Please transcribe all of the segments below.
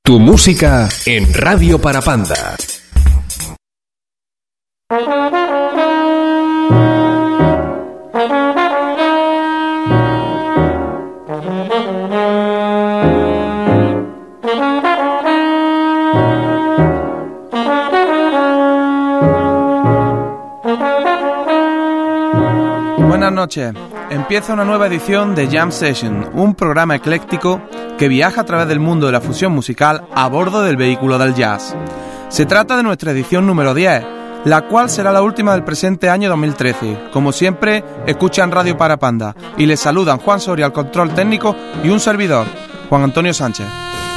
Tu música en Radio Parapanda. Buenas noches. Empieza una nueva edición de Jam Session, un programa ecléctico que viaja a través del mundo de la fusión musical a bordo del vehículo del jazz. Se trata de nuestra edición número 10, la cual será la última del presente año 2013. Como siempre, escuchan Radio Parapanda y les saludan Juan Soria al control técnico y un servidor, Juan Antonio Sánchez.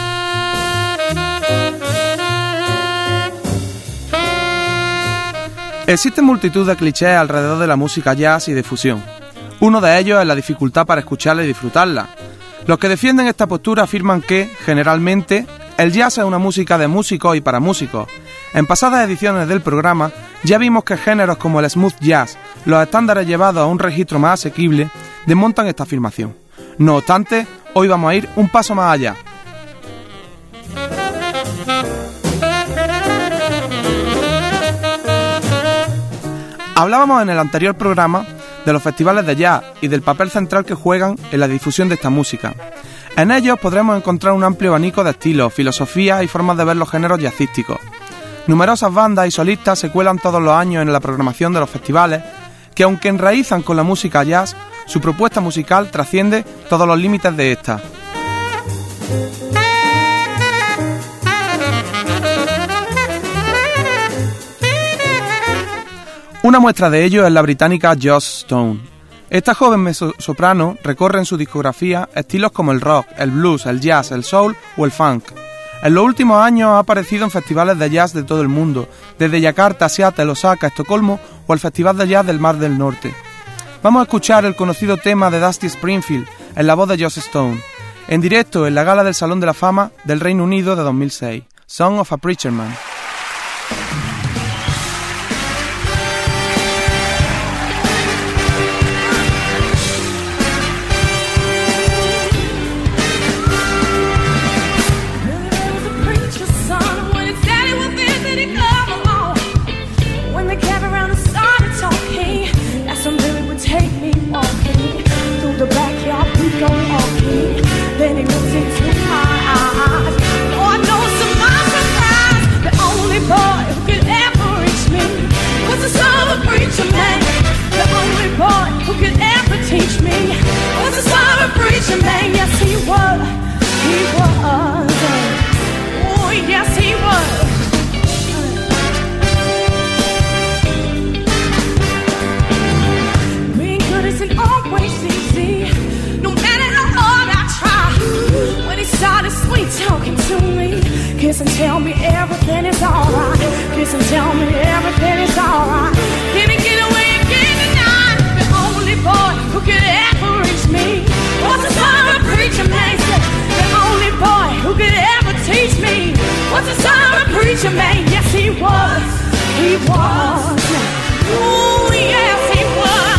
Existen multitud de clichés alrededor de la música jazz y de fusión. Uno de ellos es la dificultad para escucharla y disfrutarla. Los que defienden esta postura afirman que, generalmente, el jazz es una música de músicos y para músicos. En pasadas ediciones del programa ya vimos que géneros como el smooth jazz, los estándares llevados a un registro más asequible, desmontan esta afirmación. No obstante, hoy vamos a ir un paso más allá. Hablábamos en el anterior programa de los festivales de jazz y del papel central que juegan en la difusión de esta música. En ellos podremos encontrar un amplio abanico de estilos, filosofías y formas de ver los géneros jazzísticos. Numerosas bandas y solistas se cuelan todos los años en la programación de los festivales, que aunque enraizan con la música jazz, su propuesta musical trasciende todos los límites de esta. Una muestra de ello es la británica Joss Stone. Esta joven mezzosoprano recorre en su discografía estilos como el rock, el blues, el jazz, el soul o el funk. En los últimos años ha aparecido en festivales de jazz de todo el mundo, desde Yakarta, Seattle, Osaka, Estocolmo o el Festival de Jazz del Mar del Norte. Vamos a escuchar el conocido tema de Dusty Springfield en la voz de Joss Stone, en directo en la gala del Salón de la Fama del Reino Unido de 2006, Song of a Preacher Man. Kiss and tell me everything is alright. Kiss and tell me everything is alright. Can he get away again tonight? The only boy who could ever reach me was the son of a preacher man. The only boy who could ever teach me was the son of a preacher man. Yes, he was. He was. Ooh, yes, he was.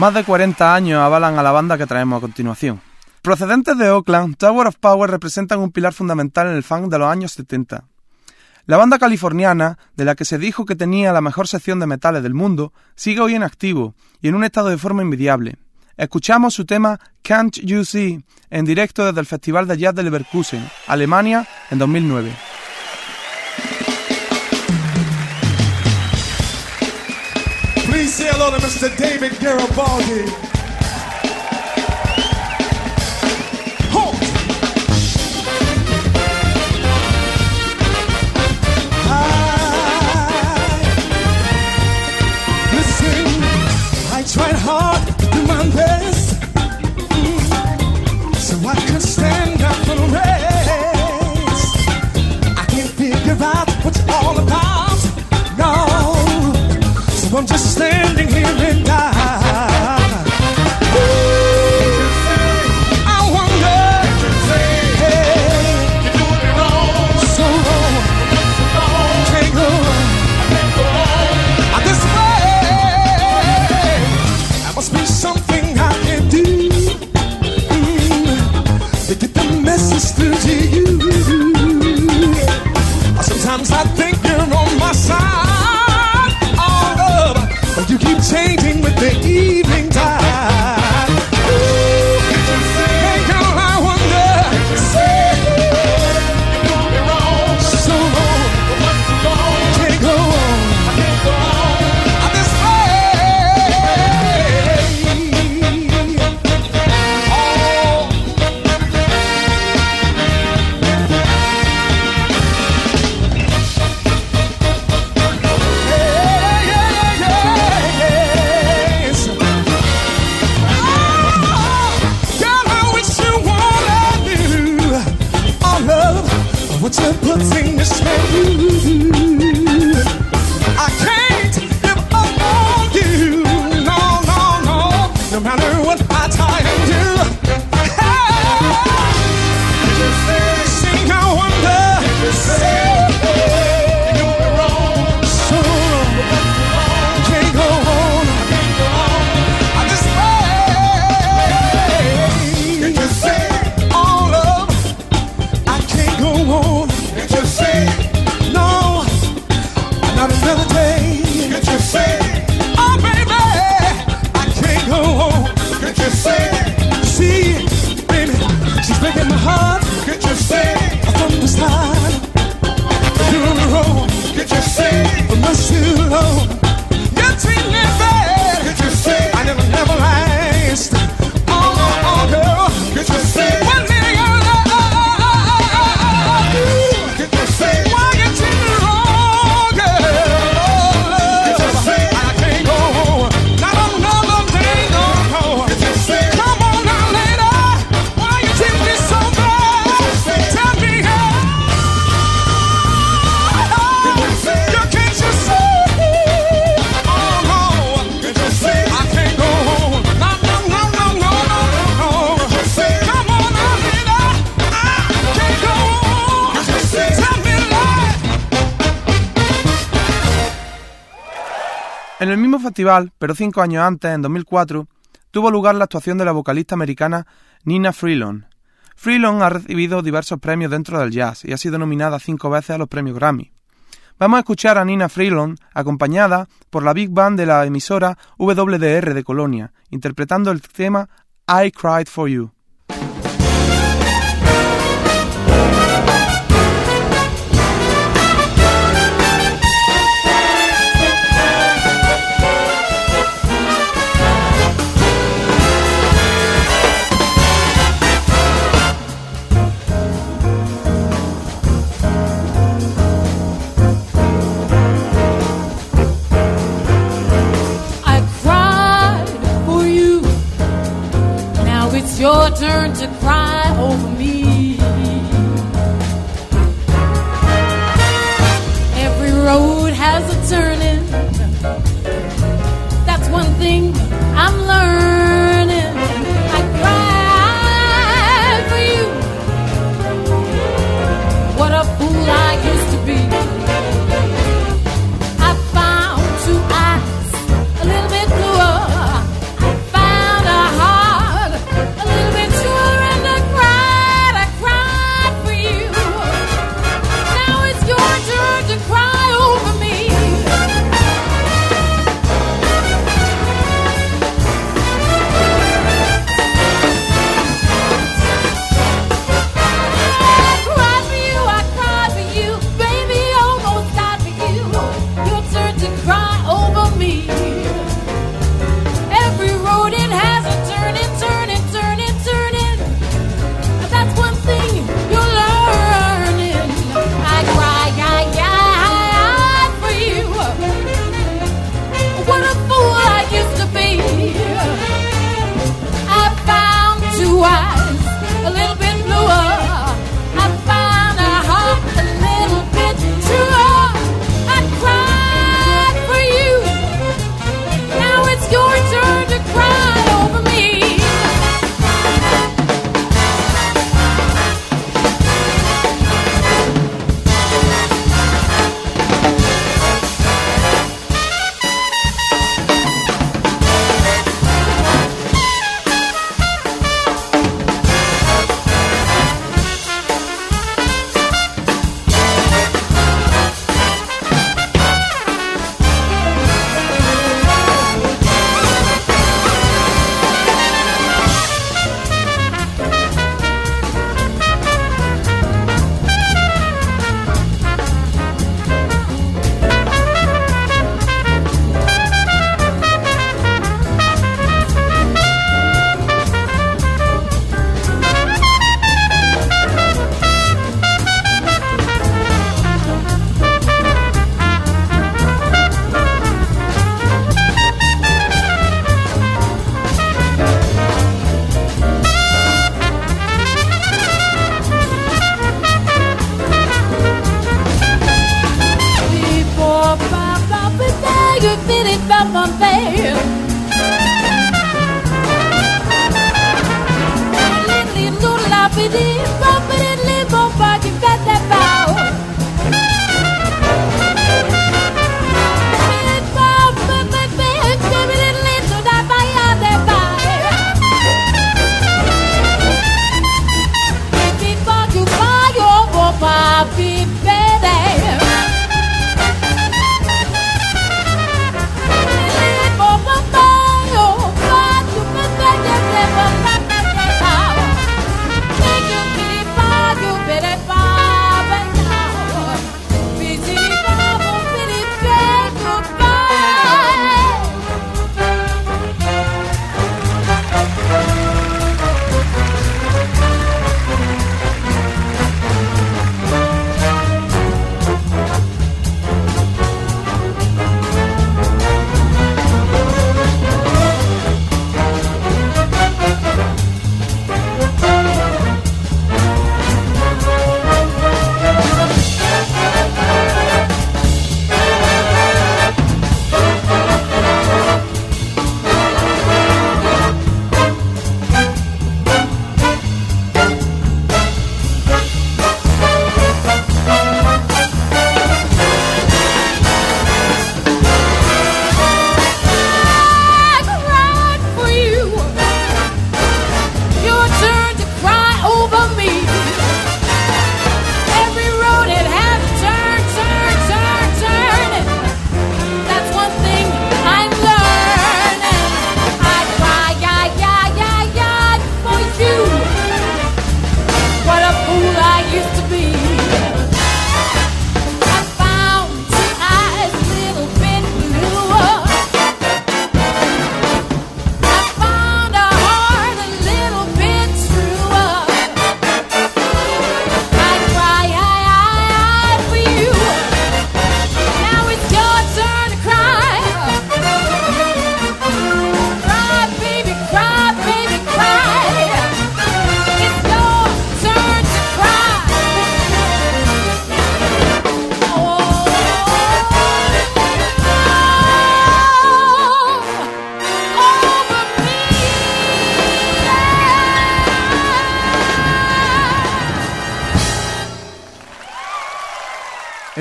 Más de 40 años avalan a la banda que traemos a continuación. Procedentes de Oakland, Tower of Power representan un pilar fundamental en el funk de los años 70. La banda californiana, de la que se dijo que tenía la mejor sección de metales del mundo, sigue hoy en activo y en un estado de forma envidiable. Escuchamos su tema Can't You See en directo desde el Festival de Jazz de Leverkusen, Alemania, en 2009. Please say hello to Mr. David Garibaldi. Tried hard to do my best, so I could stand up for the rest. I can't figure out what you're all about, no. So I'm just standing here and die. I wonder, hey, you're doing me wrong, so wrong, can't go on this way. Must be something I can do to get the message through to you. Sometimes I think you're on my side, oh love, but you keep changing with the evening tide. Hey girl, I wonder, you do me wrong, so wrong, can't go on this way. What you're putting this through, I can't give up on you. No, no, no. No matter what I try and do. Hey, sing, I wonder. You do me wrong, so can't go on this way. Can you say all love? I can't go on. Can't you say no? Not another day. Can't you say, oh baby, I can't go on. Can't you say, see, baby, she's breaking my heart. Can't you say, from the start, doing me wrong. Can't you say, for much too long, you treat me bad. Can't you say, I never last. Oh, girl, can't you say, one minute. Why you treat me wrong, girl? I can't go home. Not another day, no. Come on now, later. Why you treat me so bad? Tell me how. You can't just say, oh no. I can't go home. No. Come on now, later. I can't go home. Tell me lie. En el mismo festival, pero 5 años antes, en 2004, tuvo lugar la actuación de la vocalista americana Nina Freelon. Freelon ha recibido diversos premios dentro del jazz y ha sido nominada 5 veces a los premios Grammy. Vamos a escuchar a Nina Freelon acompañada por la Big Band de la emisora WDR de Colonia, interpretando el tema I Cried For You. Your turn to cry over me. Every road has a turning. That's one thing I'm learning. I cried for you. What a fool I used to be. I found two eyes a little bit bluer. I found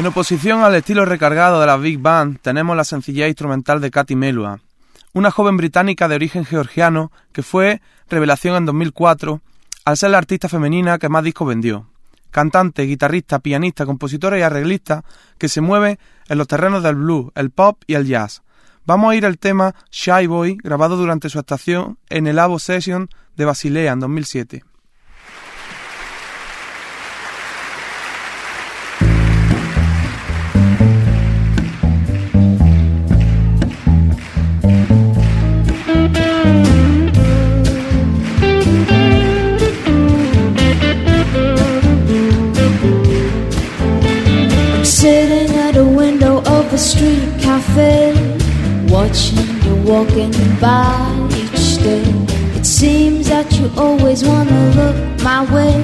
En oposición al estilo recargado de la Big Band, tenemos la sencillez instrumental de Katy Melua, una joven británica de origen georgiano que fue revelación en 2004 al ser la artista femenina que más discos vendió. Cantante, guitarrista, pianista, compositora y arreglista que se mueve en los terrenos del blues, el pop y el jazz. Vamos a oír el tema Shy Boy, grabado durante su actuación en el Avo Session de Basilea en 2007. Sitting at a window of a street cafe, watching you walking by each day. It seems that you always wanna look my way.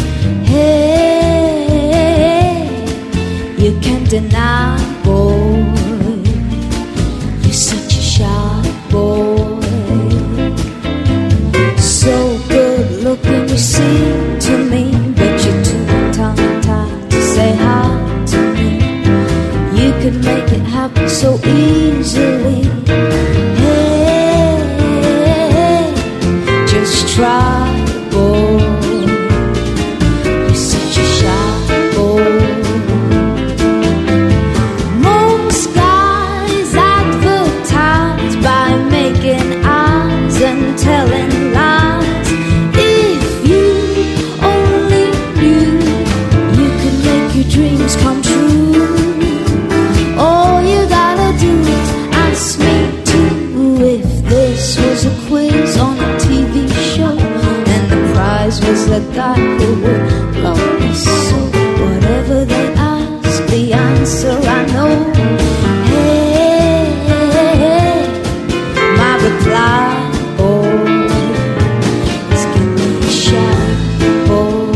Hey, you can't deny, boy, you're such a shy boy. So good looking you seem to me, but you're too tongue-tied to say hi. You could make it happen so easily. Hey, just try, boy. You're such a shy boy. Most guys advertise by making eyes and telling lies. If you only knew, you could make your dreams come true. A quiz on a TV show, and the prize was a guy who would love me so. Whatever they ask, the answer I know. Hey, hey, hey. My reply, boy, is give me a shot, boy.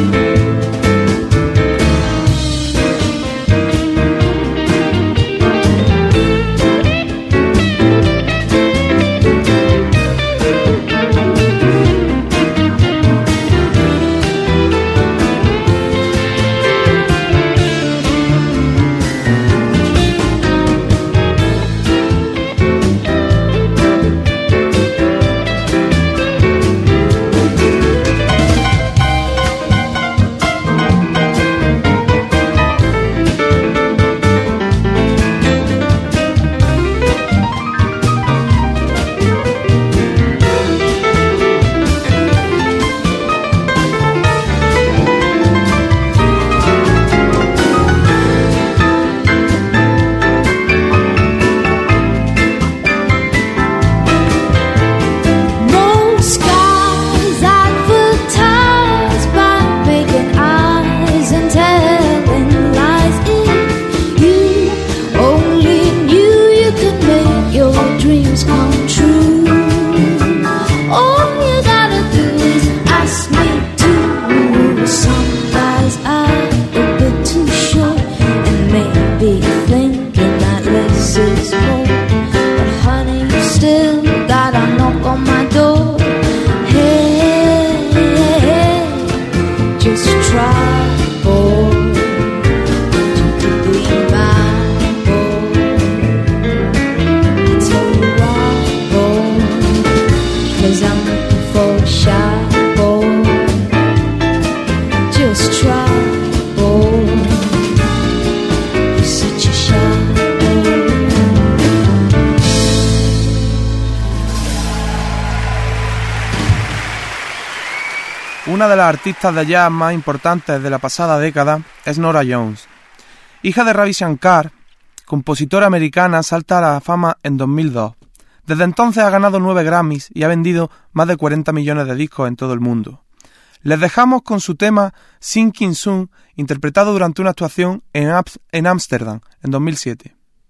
Una de las artistas de jazz más importantes de la pasada década es Norah Jones. Hija de Ravi Shankar, compositora americana, salta a la fama en 2002. Desde entonces ha ganado 9 Grammys y ha vendido más de 40 millones de discos en todo el mundo. Les dejamos con su tema Sinking Sun, interpretado durante una actuación en Ámsterdam en 2007.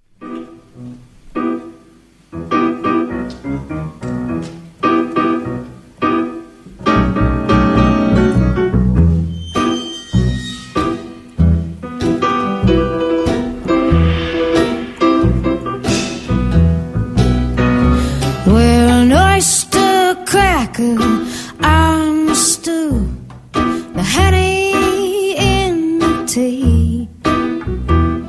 I'm a stew, the honey in the tea.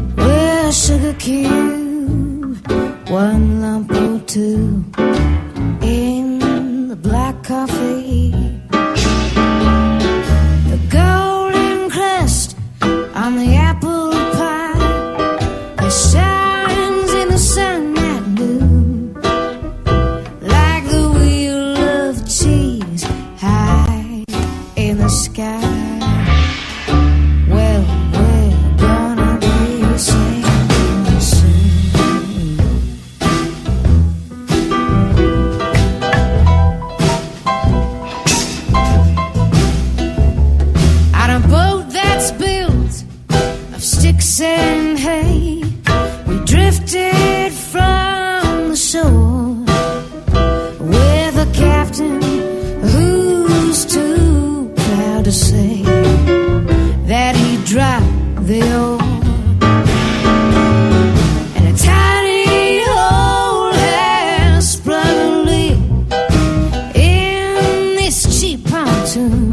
cube, one lump or two in the black coffee. The golden crust on the apple pie, it shines in the sun at noon, like the wheel of cheese high in the sky. And hay, we drifted from the shore with a captain who's too proud to say that he dropped the oar. And a tiny hole has sprung a leak in this cheap pontoon.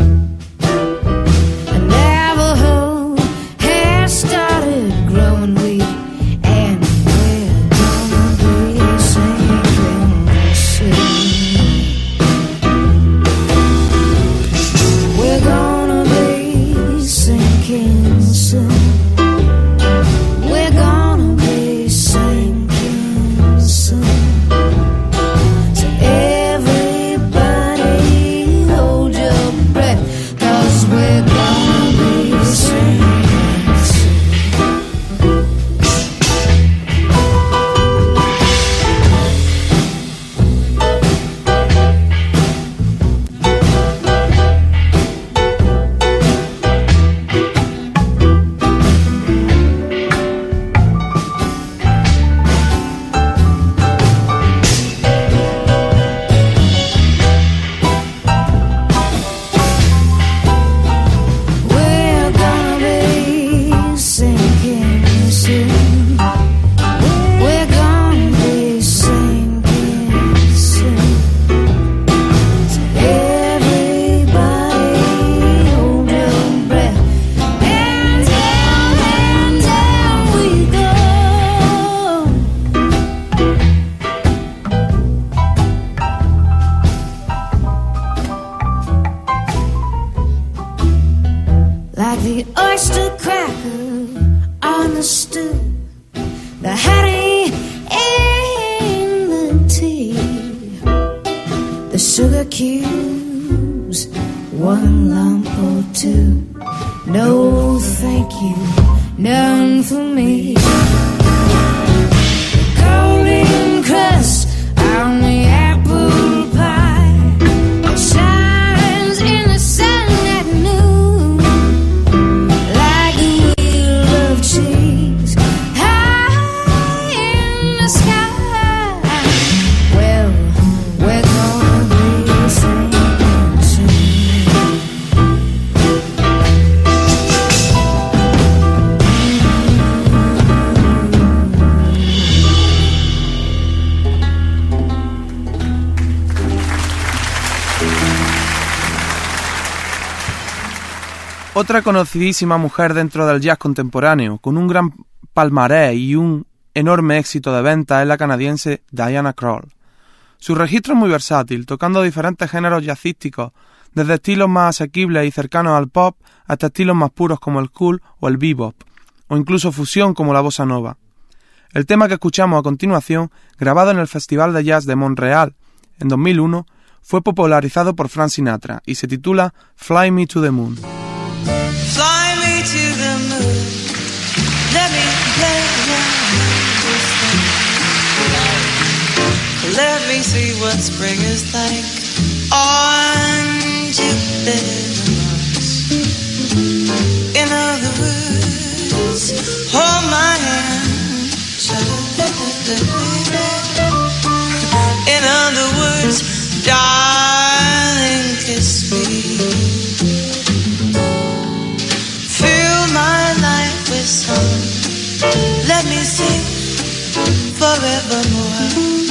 The oyster cracker on the stew, the honey in the tea, the sugar cubes, one lump or two. No, thank you, none for me. The golden crust on the apple pie, it shines in the sun at noon, like a wheel of cheese high in the sky. Well, we're gonna be singing soon. Otra conocidísima mujer dentro del jazz contemporáneo, con un gran palmarés y un enorme éxito de venta, es la canadiense Diana Krall. Su registro es muy versátil, tocando diferentes géneros jazzísticos, desde estilos más asequibles y cercanos al pop hasta estilos más puros como el cool o el bebop, o incluso fusión como la bossa nova. El tema que escuchamos a continuación, grabado en el Festival de Jazz de Montreal en 2001, fue popularizado por Frank Sinatra y se titula Fly Me to the Moon. Fly me to the moon. Let me play around. Let me see what spring is like on Jupiter and Mars. In other words, hold my hand. In other words, darling, kiss me. My life with song, let me sing forevermore.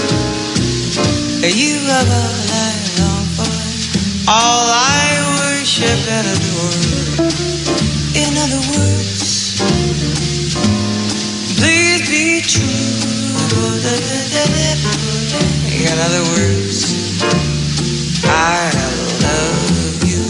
You are all I long for, all I worship and adore. In other words, please be true. In other words, I love you.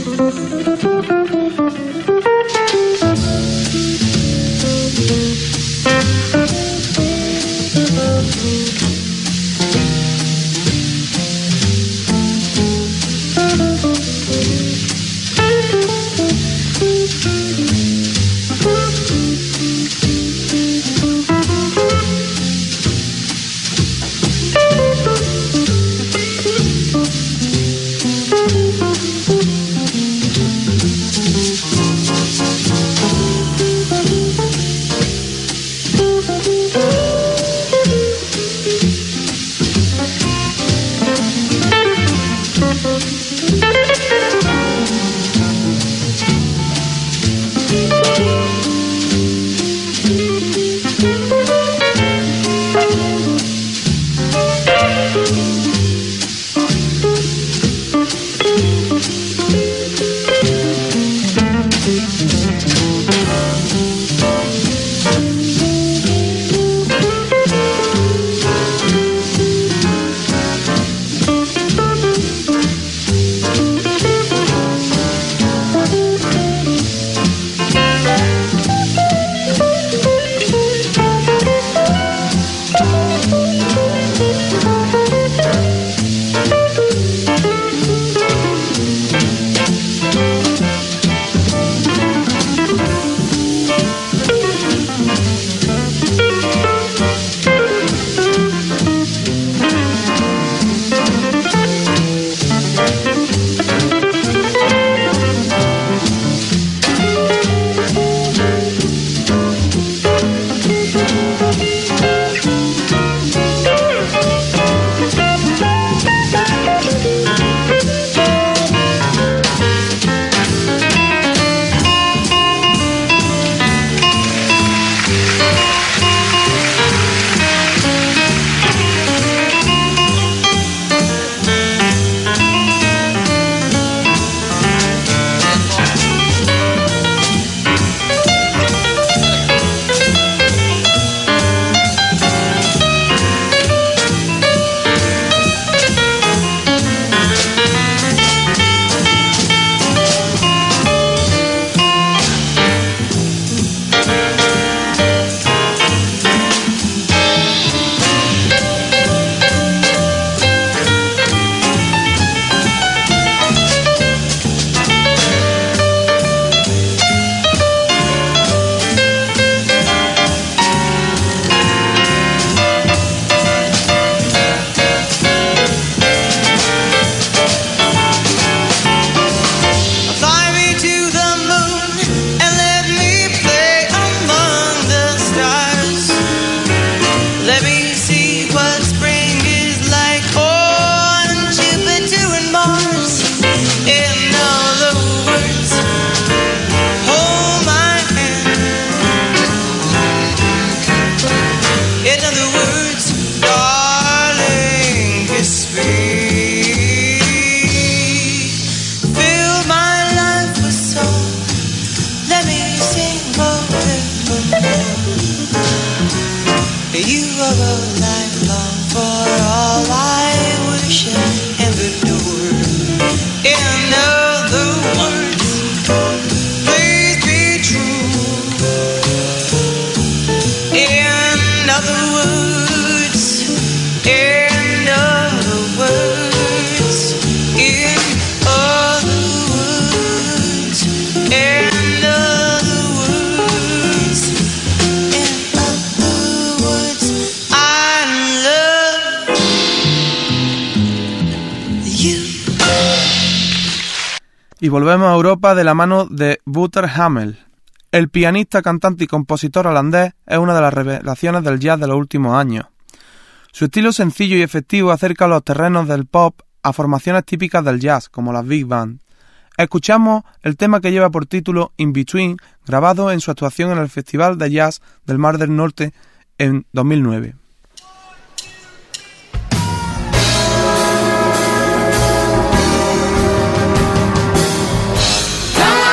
Y volvemos a Europa de la mano de Wouter Hamel. El pianista, cantante y compositor holandés es una de las revelaciones del jazz de los últimos años. Su estilo sencillo y efectivo acerca los terrenos del pop a formaciones típicas del jazz, como las big band. Escuchamos el tema que lleva por título In Between, grabado en su actuación en el Festival de Jazz del Mar del Norte en 2009.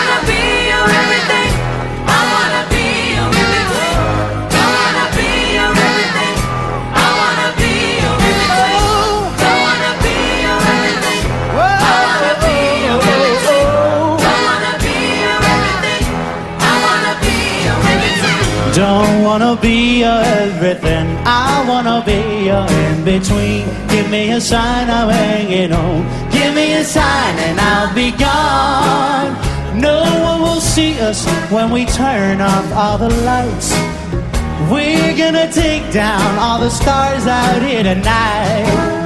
Don't wanna be your wanna be your everything. I wanna be your in-between. Give me a sign, I'm hanging on. Give me a sign and I'll be gone. No one will see us when we turn off all the lights. We're gonna take down all the stars out here tonight.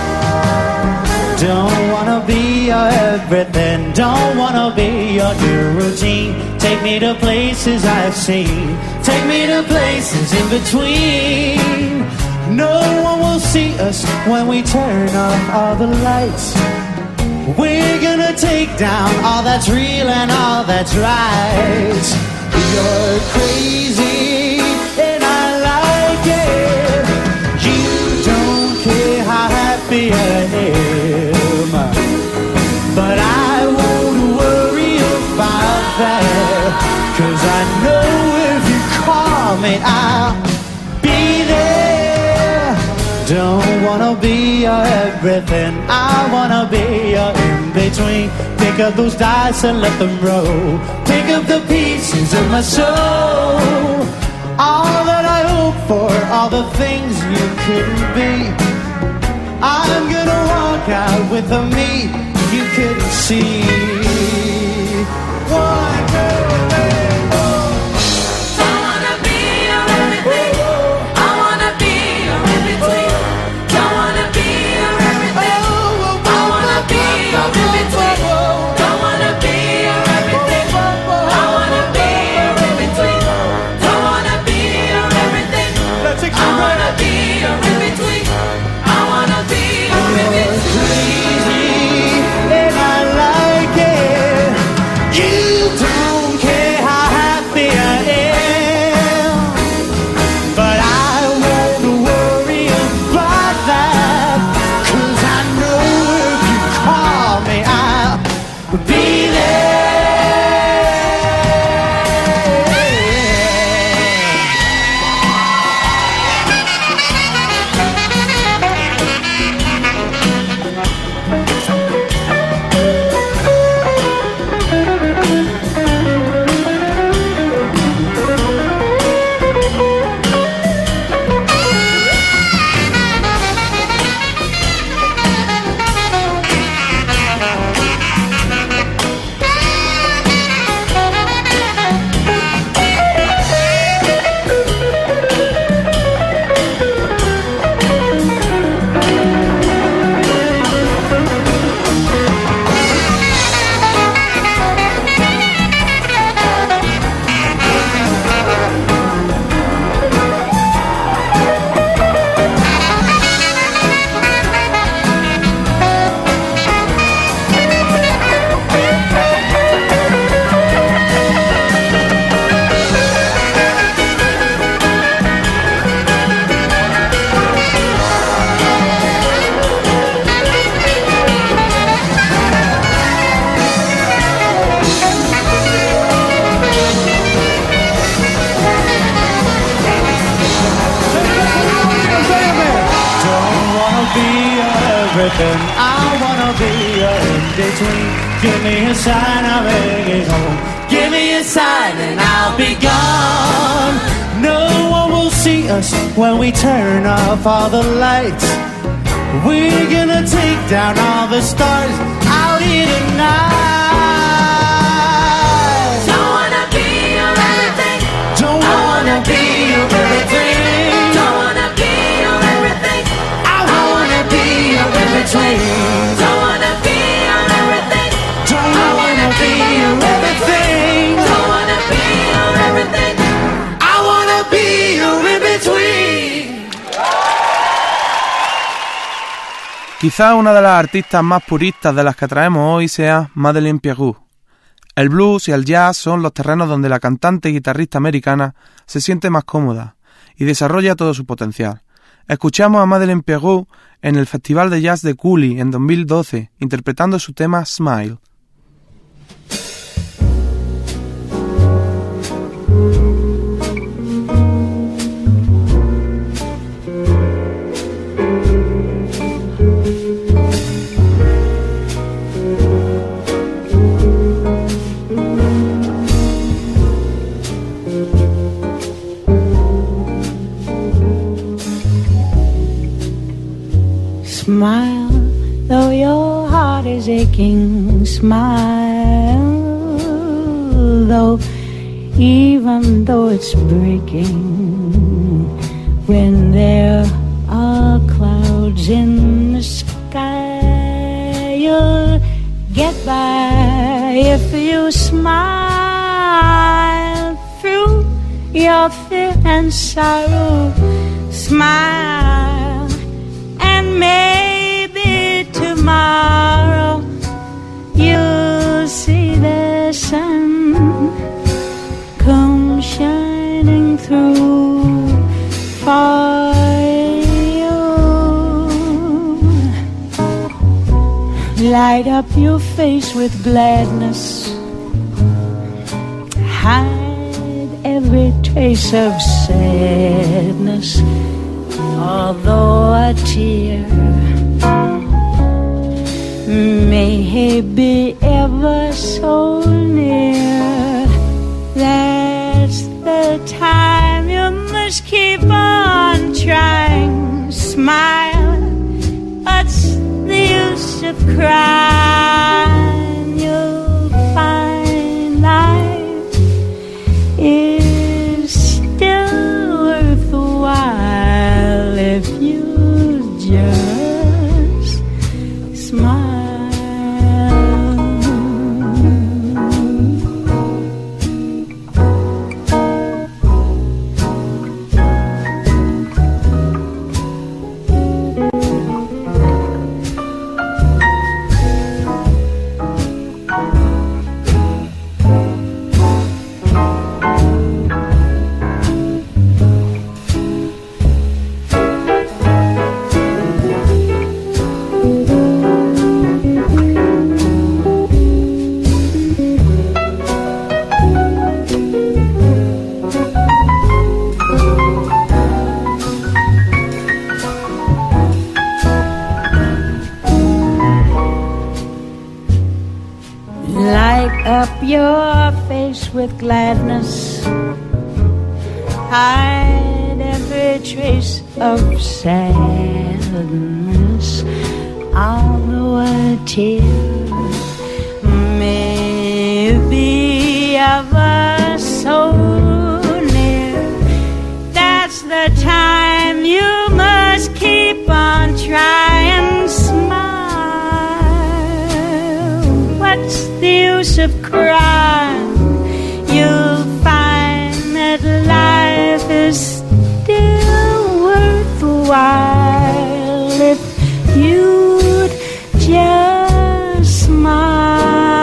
Don't wanna be your everything. Don't wanna be your new routine. Take me to places I've seen. Take me to places in between. No one will see us when we turn off all the lights. We're gonna take down all that's real and all that's right. You're crazy and I like it. You don't care how happy I am, but I won't worry about that, 'cause I know if you call me I'll be there. Don't wanna be your everything. I wanna be your in-between. Pick up those dice and let them roll. Pick up the pieces of my soul. All that I hope for, all the things you couldn't be. I'm gonna walk out with a me you couldn't see. 1, 2, 3, 4. Don't wanna be your everything. I wanna be your in-between. Don't wanna be your everything. I wanna be your in-between. Don't wanna be your everything. I wanna be your in-between. Don't wanna be your everything. I wanna be your in-between. I wanna be your in-between. And I like it. You don't care how happy I am, but I won't worry about that, 'cause I know if you call me I'll be there. Everything. I wanna be your in-between. Give me a sign, I'm heading home. Give me a sign and I'll be gone. No one will see us when we turn off all the lights. We're gonna take down all the stars out here tonight. Don't wanna be your everything. Don't wanna be your everything. Don't wanna be your everything. I wanna be your in-between. Don't wanna be your everything. Don't wanna be your everything. Don't wanna be your everything. I wanna be your in-between. Quizá una de las artistas más puristas de las que traemos hoy sea Madeleine Peyroux. El blues y el jazz son los terrenos donde la cantante y guitarrista americana se siente más cómoda y desarrolla todo su potencial. Escuchamos a Madeleine Peyroux en el Festival de Jazz de Cooley en 2012, interpretando su tema Smile. breaking smile, though even though it's breaking, when there are clouds in the sky, you'll get by if you smile through your fear and sorrow. Smile, and maybe tomorrow you'll see the sun come shining through for you. Light up your face with gladness, hide every trace of sadness, although a tear may be ever so near. That's the time you must keep on trying. Smile, what's the use of crying? You'll find life is still worthwhile if you just smile. Your face with gladness, hide every trace of sadness, although a tear may be ever so near. That's the time you must keep on trying. Smile, what's the use of crying? You'll find that life is still worthwhile if you'd just smile.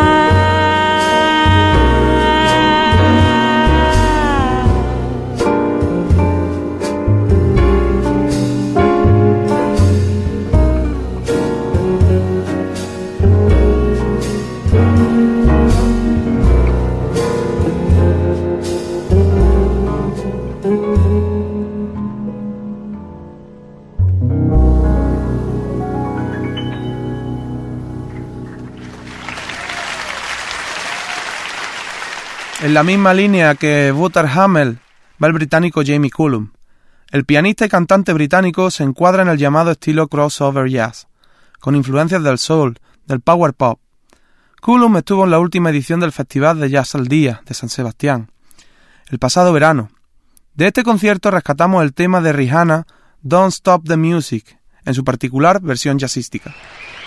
En la misma línea que Wouter Hamel va el británico Jamie Cullum. El pianista y cantante británico se encuadra en el llamado estilo crossover jazz, con influencias del soul, del power pop. Cullum estuvo en la última edición del Festival de Jazz al Día de San Sebastián, el pasado verano. De este concierto rescatamos el tema de Rihanna, Don't Stop the Music, en su particular versión jazzística.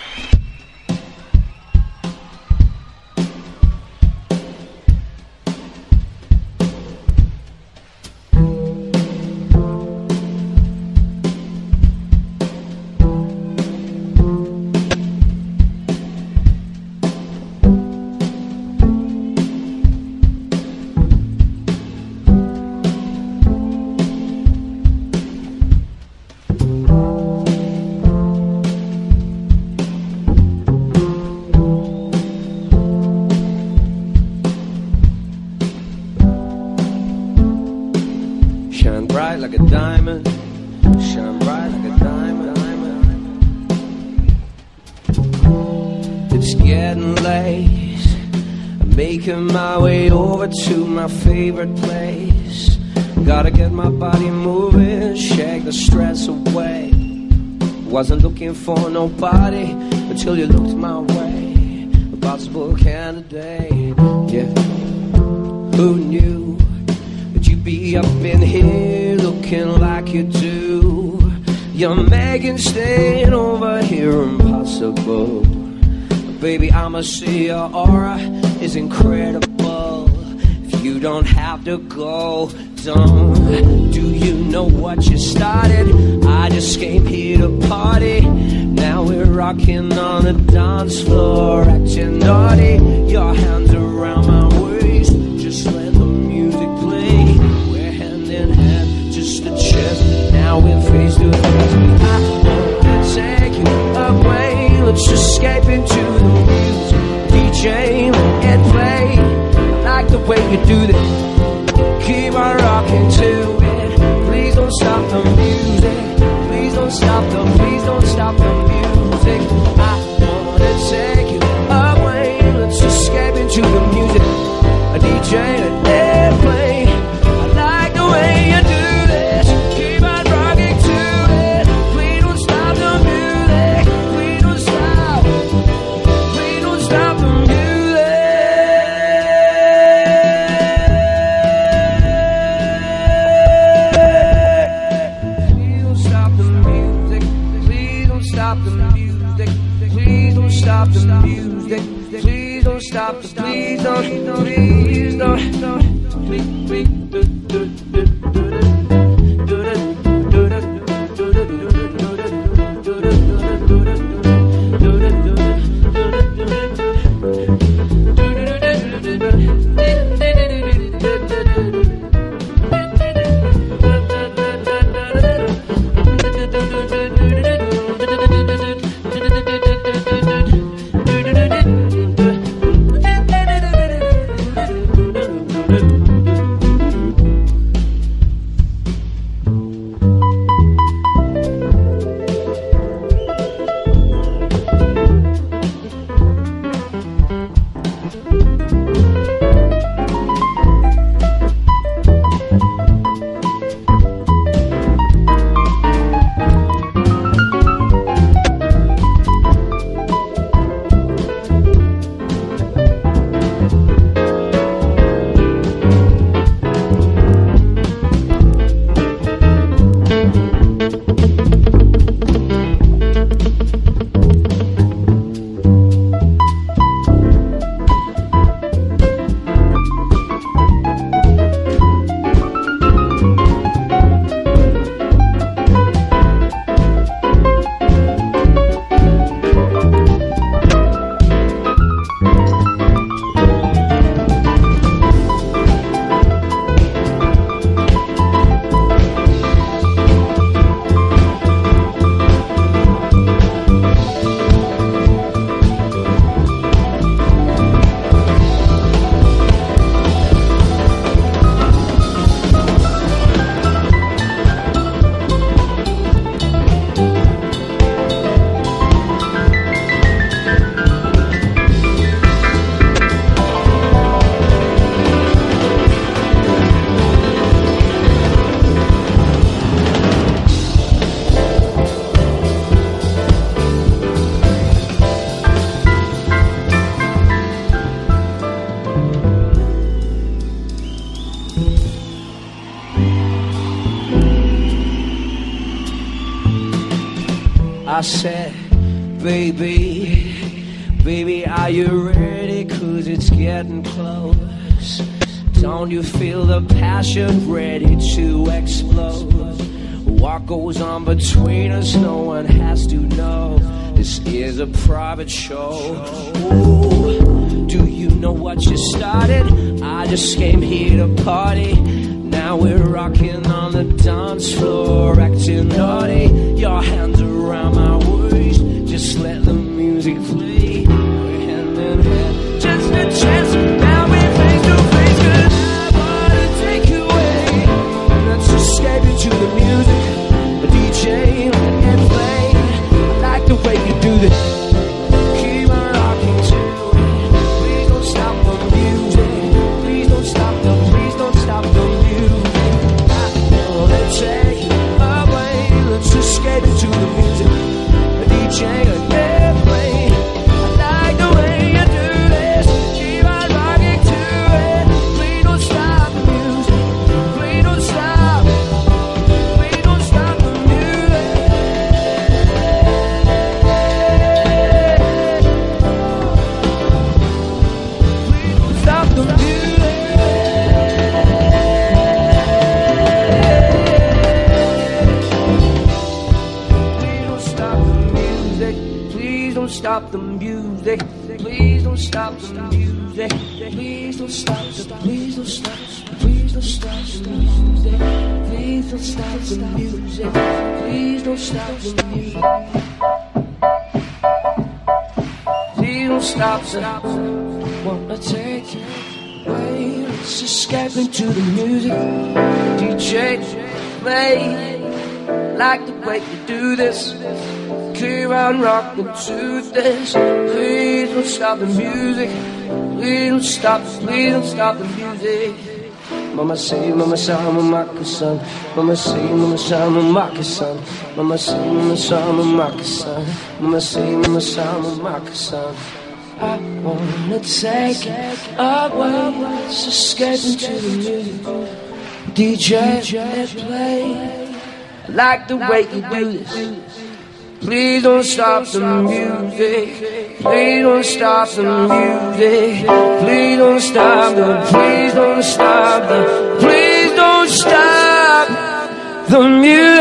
Like a diamond, shine bright like a diamond. It's getting late, I'm making my way over to my favorite place. Gotta get my body moving, shake the stress away. Wasn't looking for nobody until you looked my way. possible candidate. Yeah, who knew that you'd be up in here looking like you do? You're making staying over here impossible. Baby, I must say your aura is incredible. If you don't have to go, don't. Do you know what you started? I just came here to party. Now we're rocking on the dance floor, acting naughty. Your hands around my waist, just let the music play. We're hand in hand, just a chest. Now we're face to face. I wanna take you away. Let's escape into the music. DJ and play. I like the way you do this. Keep on rocking to it. Please don't stop the music. Please don't stop the. Please don't stop the music. I wanna take you away. Let's escape into the music. A DJ and airplay. I like the way you do this. Keep on rocking to it. Please don't stop the music. Please don't stop. Please don't stop the music. Please don't stop the music. Please don't stop the music. Please don't stop the music. Please don't stop the. Please don't. Please don't. Please. I said, baby, are you ready? 'Cause it's getting close. Don't you feel the passion ready to explode? What goes on between us, no one has to know. This is a private show. Ooh, do you know what you started? I just came here to party. Now we're rocking on the dance floor, acting naughty. Your hands around my waist, just let the music play. We're hand in hand, just a chance. Now we're face to face, 'cause I wanna take you away. Let's escape into the music. A DJ and play. I like the way you do this. Keep on rocking to it. Please don't stop the music. Please don't stop the. Please don't stop the music. I wanna take you away. Let's escape into the music. A DJ and play. stop the music. Please don't stop the music. Please don't stop the, please don't stop, please don't stop the music. Please don't stop the music. Please don't stop the music. Please don't stop the, wanna take it away. Let's escape into the music. DJ, play like the way you do this. Clear on rockin' to this. Please don't stop the music. Please don't stop the music. Mama say, mama sa, mama kasan. Mama say, mama sa, mama kasan. Mama say, mama sa, mama kasan. Mama say, mama sa, mama kasan. I wanna take it away. Let's escape into the music. DJ, play like the way you do this. Please don't stop the music. Please don't stop the music. Please don't stop the, please don't stop the, please don't stop the music.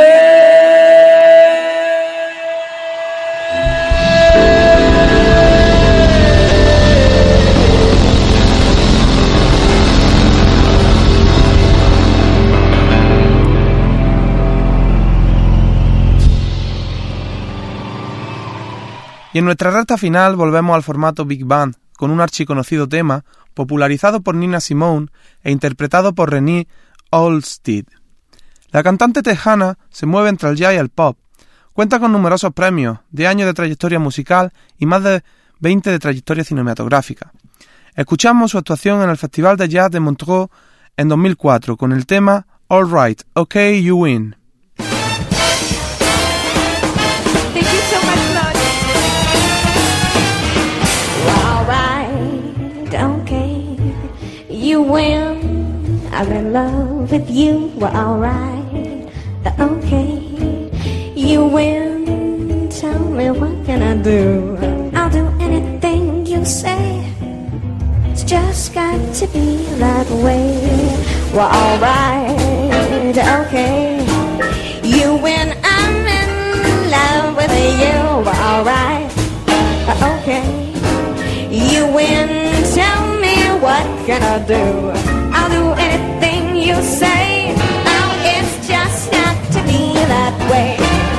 Y en nuestra recta final volvemos al formato Big Band, con un archiconocido tema popularizado por Nina Simone e interpretado por Renee Olmsted. La cantante tejana se mueve entre el jazz y el pop. Cuenta con numerosos premios, 10 años de trayectoria musical y más de 20 de trayectoria cinematográfica. Escuchamos su actuación en el Festival de Jazz de Montreux en 2004 con el tema All Right, Okay, You Win. You win, I'm in love with you, we're alright, okay. You win, tell me what can I do? I'll do anything you say, it's just got to be that way. We're alright, okay. You win, I'm in love with you, we're alright, okay. You win, tell me what can I do? I'll do anything you say. Now it's just got to be that way.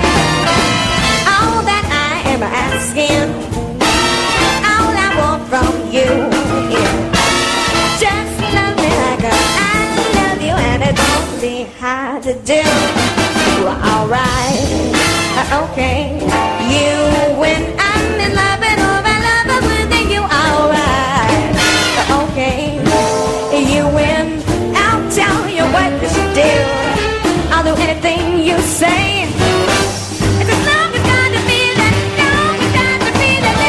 All that I am asking, all I want from you is just love me like I love you, and it won't be hard to do. Well, alright, okay. You win, I'm in love and over love with you, alright. Okay, you win, I'll tell you what to do. I'll do anything you say. It's as long as got to be that, long as got to be that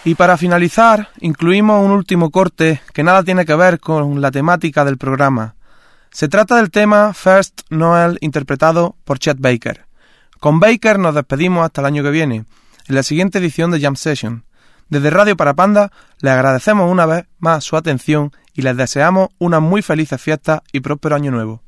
Y para finalizar, incluimos un último corte que nada tiene que ver con la temática del programa. Se trata del tema First Noel interpretado por Chet Baker. Con Baker nos despedimos hasta el año que viene, en la siguiente edición de Jam Session. Desde Radio Parapanda les agradecemos una vez más su atención y les deseamos unas muy felices fiestas y próspero año nuevo.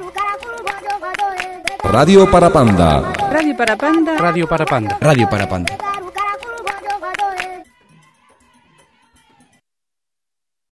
Radio Parapanda. Radio Parapanda. Radio Parapanda. Radio Parapanda.